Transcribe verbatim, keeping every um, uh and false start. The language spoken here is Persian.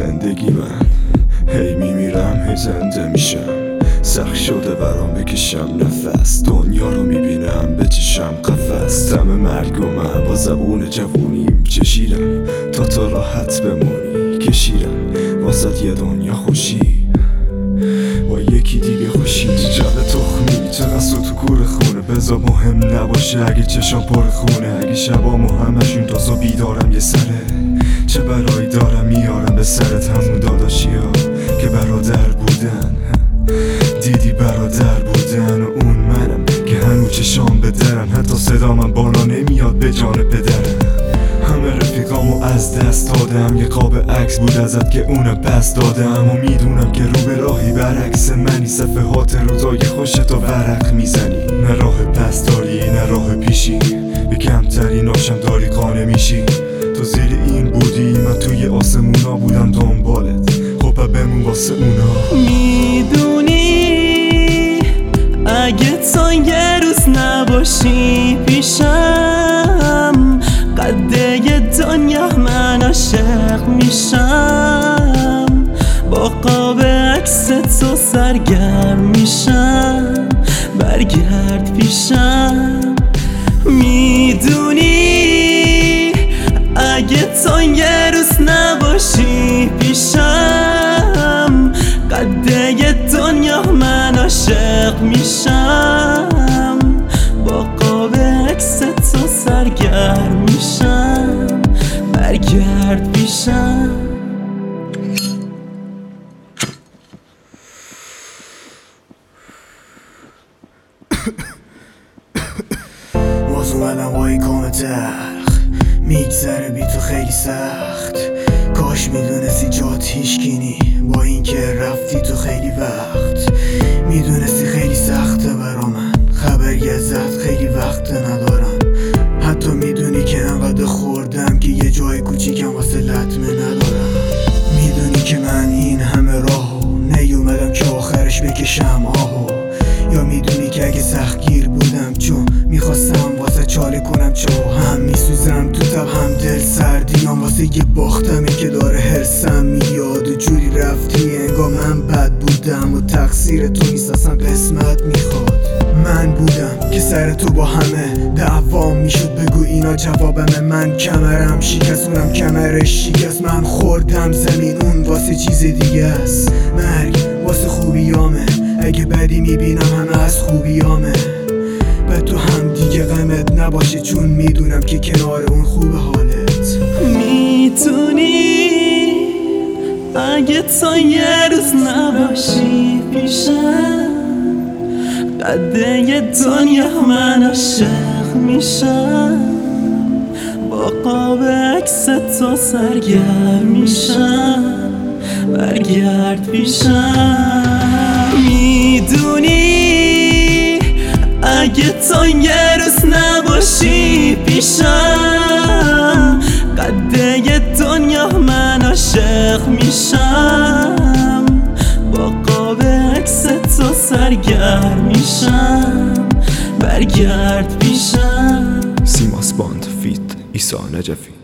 زندگی من هی میمیرم هی زنده میشم. سخت شده برام بکشم نفس، دنیا رو میبینم به چشم قفس. دم مرگ و من با زبون جوونیم چشیدم تا تو راحت بمونی. کشیدم واسه یه دنیا خوشی با یکی دیگه خوشی. جب تخمی چقدر سو تو کور خونه، بذار مهم نباشه اگه چشم پر خونه. اگه شبامو همشون تازه بیدارم یه سره، چه برایی دارم میارم به سرت. همون داداشی ها که برادر بودن، دیدی برادر بودن و اون منم که هنو چشام به درن. حتی صدا من بالا نمیاد به جان پدرم. همه رفیقامو از دست دادم، یه قاب عکس بود ازت که اونم پس دادم. و میدونم که رو به راهی برعکس منی، صفحات روزای خوشتو ورق میزنی. نه راه پس داری نه راه پیشی، به کمتری ناشم داری قانه میشی. تو زیر این بودی من توی آسمونا بودم دنبالت، خب بمون واسه اونا. میدونی اگه تو یه روز نباشی پیشم، قده دنیا من عاشق میشم. با قاب عکس تو سرگرم میشم، برگرد پیشم. میدونی اگه تو یه روز نباشی پیشم، قده دنیا من عاشق میشم. با قاب عکس تو سرگرم میشم، برگرد پیشم. باز اومدم با این کام تلخ، میگذره بی تو خیلی سخت. کاش میدونستی جات هیشگینی، با این که رفتی تو خیلی وقت. میدونستی خیلی سخته برا من، خبری ازت خیلی وقت ندارم. حتی میدونی که انقدر خوردم که یه جای کوچیکم واسه لطمه ندارم. میدونی که من این همه راهو نیومدم که آخرش بکشم آهو. یا میدونی که اگه سختگیر بودم چون میخواستم واسه چاله کنم چو. هم میسوزم تو تب هم دل سردیام واسه یه باختمی که داره حرسم میاد. و جوری رفتی انگار من بد بودم و تقصیر تو نیست اصلا قسمت میخواد. من بودم که سر تو با همه دعوام میشد، بگو اینا جوابمه. من کمرم شکست اونم کمرش شکست، من خوردم زمین اون واسه چیز دیگه است. مرگ واسه خوبیامه، اگه بدی میبینم همه از خوبیامه. به تو هم دیگه غمت نباشه چون میدونم که کنار اون خوب حالت. میتونی اگه تو یه روز نباشی پیشم، قده دنیا من عاشق میشم. با قاب عکس تو سرگرم میشم، برگرد پیشم. میدونی اگه تو یه روز نباشی پیشم، قده دنیا من عاشق میشم. با قاب عکس تو سرگرم میشم، برگرد پیشم. سیماس باند فیت ایسا نجفی.